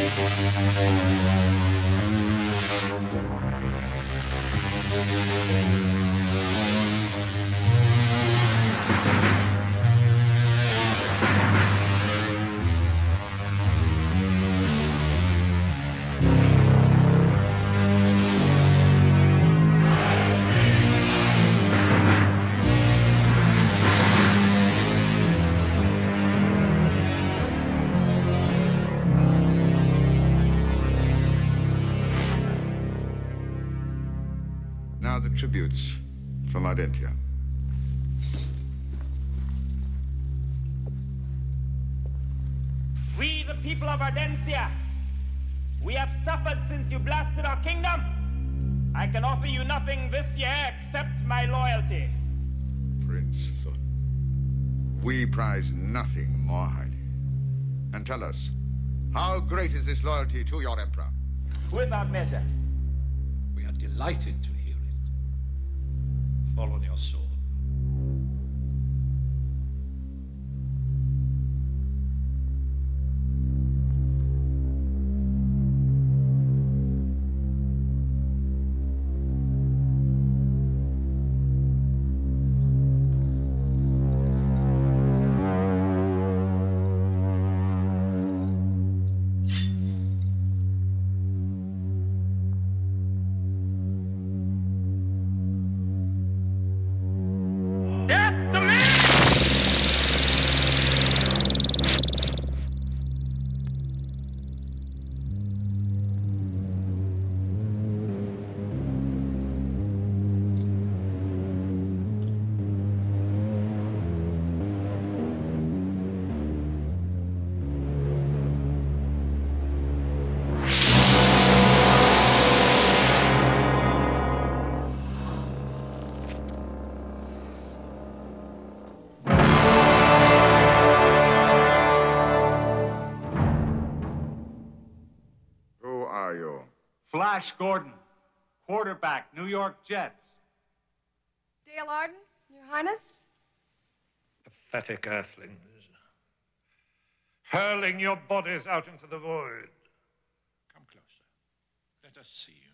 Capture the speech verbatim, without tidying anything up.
Now the tributes from Ardentia. We, the people of Ardentia, we have suffered since you blasted our kingdom. I can offer you nothing this year except my loyalty. Prince Thun, we prize nothing more highly. And tell us, how great is this loyalty to your emperor? Without measure. We are delighted to hear it. Fall on your sword. Flash Gordon, quarterback, New York Jets. Dale Arden, Your Highness. Pathetic earthlings, hurling your bodies out into the void. Come closer. Let us see you.